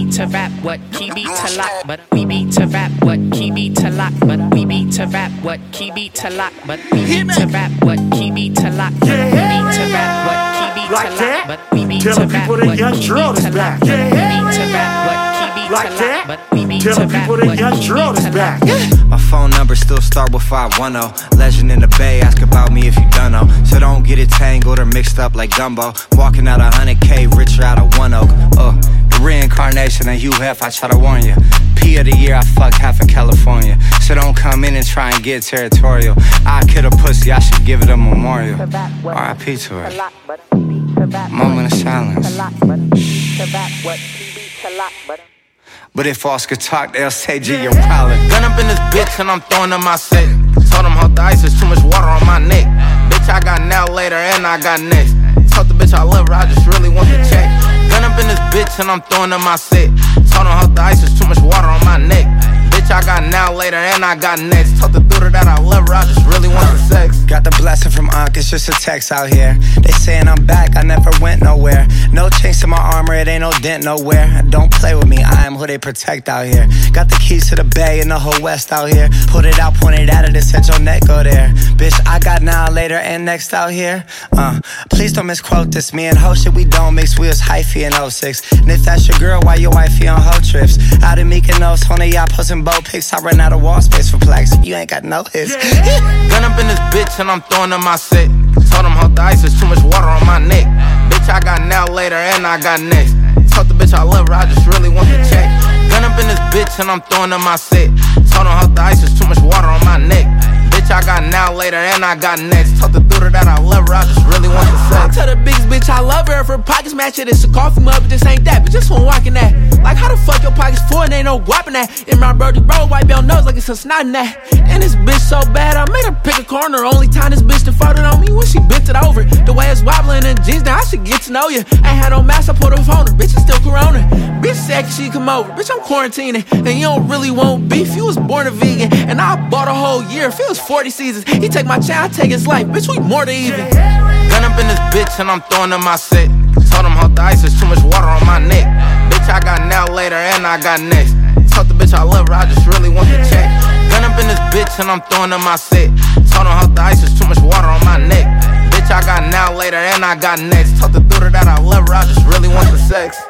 beat to rap what key beat to lock, but we beat to rap what key beat to lock, but we beat to rap what key beat to lock, but we beat to rap what key beat to lock, but we beat to rap what key beat to lock, but we beat to rap what key beat to lock, but we beat to rap what key beat to lock, but we beat to rap what key beat to lock. My phone number still start with 510. Legend in the Bay, ask about me if you don't know. So don't get it tangled or mixed up like gumbo. Walking out 100K, richer out of One Oak. The reincarnation of Hugh Hef, I try to warn you. P of the year, I fucked half of California. So don't come in and try and get territorial. I kill a pussy, I should give it a memorial. R.I.P. to her. Moment of silence. But if Oscar talk, they'll say G, you're probably. Gun up in this bitch and I'm throwing in my set. Told him hold the ice, there's too much water on my neck. Bitch, I got now, later, and I got next. Told the bitch I love her, I just really want the check. Gun up in this bitch and I'm throwing in my set. Told him hold the ice, there's too much water on my neck. Bitch, I got now, later, and I got next. Told the daughter that I love her, I just really want the sex. Got the blessing from Unc, it's just a text out here. They saying I'm back, I never went nowhere. No chinks in my armor, it ain't no dent nowhere. Don't play with me, I am who they protect out here. Got the keys to the Bay and the whole West out here. Put it out, point it at it, and set your neck go there. Bitch, I got now, later, and next out here. Please don't misquote this. Me and ho shit, we don't mix. We was hyphy in 06. And if that's your girl, why your wifey on hoe trips? Out in Mykonos, on a yacht, posting boat pics. I run out of wall space for plaques. You ain't got no hits. Gun up in this bitch and I'm throwing in my set. Told him hold the ice, there's too much water on my neck. Bitch, I got now, later, and I got next. Told the bitch I love her, I just really want the check. Gun up in this bitch and I'm throwing in my set. Told him hold the ice, there's too much water on my neck. Bitch, I got now, later, and I got next. Told the daughter that I love her, I just really want the sex. Tell the biggest bitch I love her. If her pockets match it, it's a coffee mug, but this ain't that. But just one walking that. Like how the fuck your pockets full and ain't no guap in that. And my brody bro wipe your nose like it's some snot in that. And this bitch so bad, I made her pick a corner. Only time this bitch defaulted on me when she bent it over. The way it's wobbling in jeans, now I should get to know you. Ain't had no mask, I put her phone her. Bitch, it's still corona. Bitch said she come over. Bitch, I'm quarantining. And you don't really want beef, you was born a vegan. And I bought a whole year, if it was 40 seasons. He take my chain, I take his life. Bitch, we more than even. Gun up in this bitch and I'm throwing in my set. Told him hold the ice, there's too much water on my neck. Bitch, I got now, later, and I got next. Told the bitch I love her, I just really want the check. Gun up in this bitch and I'm throwing in my set. Told him hold the ice, there's too much water on my neck. Bitch, I got now, later, and I got next. Told the daughter that I love her, I just really want the sex.